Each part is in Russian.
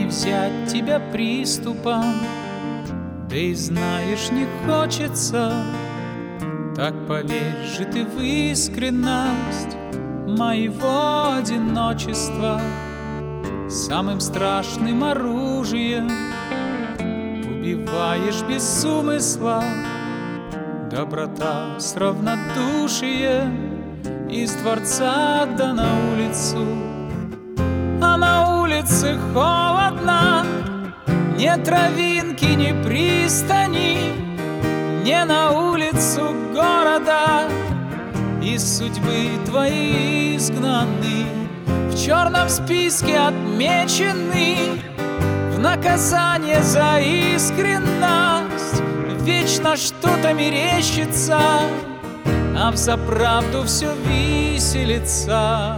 не взять тебя приступом, да и знаешь, не хочется. Так поверь же ты в искренность моего одиночества. Самым страшным оружием убиваешь без умысла. Доброта с равнодушием из дворца да на улицу. А на улице холодно, ни травинки, ни пристани, не на улицу города. Из судьбы твоей изгнаны, в черном списке отмечены, в наказание за искренность. Вечно что-то мерещится, а взаправду все виселица.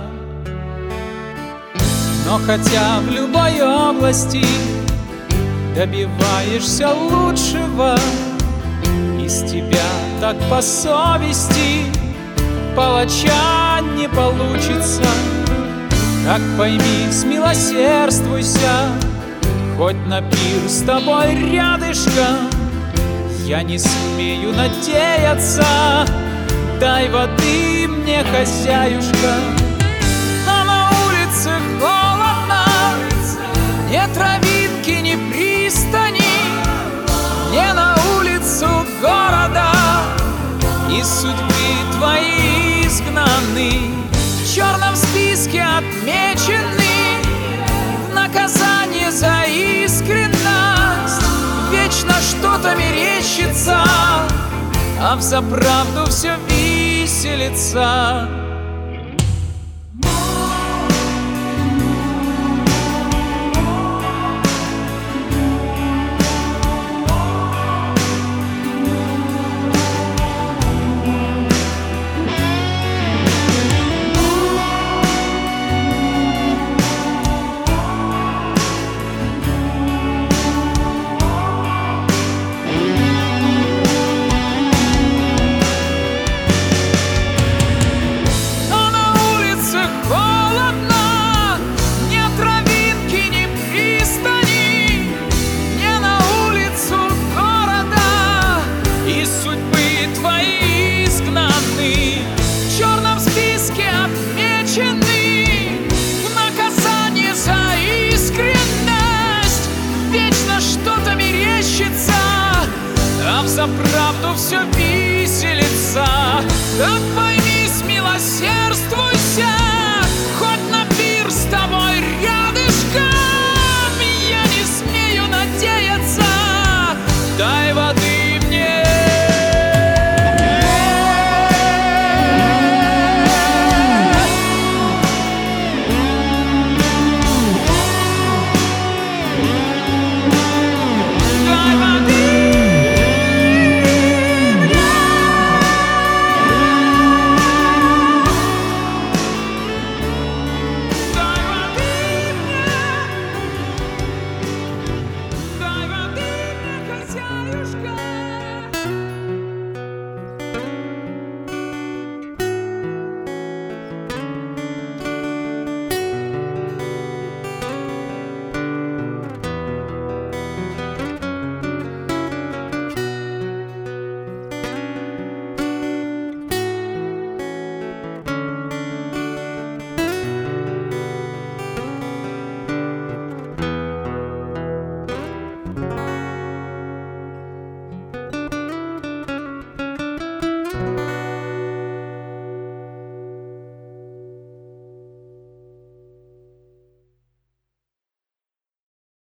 Но хотя в любой области добиваешься лучшего, из тебя так по совести палача не получится. Так пойми, смилосердствуйся, хоть на пир с тобой рядышком я не смею надеяться. Дай воды мне, хозяюшка. А на улице холодно, ни травинки, ни пристани, не на улицу города. Из судьбы твоей изгнаны, в черном списке отмечены, в наказание за искренность. Вечно что-то мерещится, а взаправду все виселица. За правду все виселица.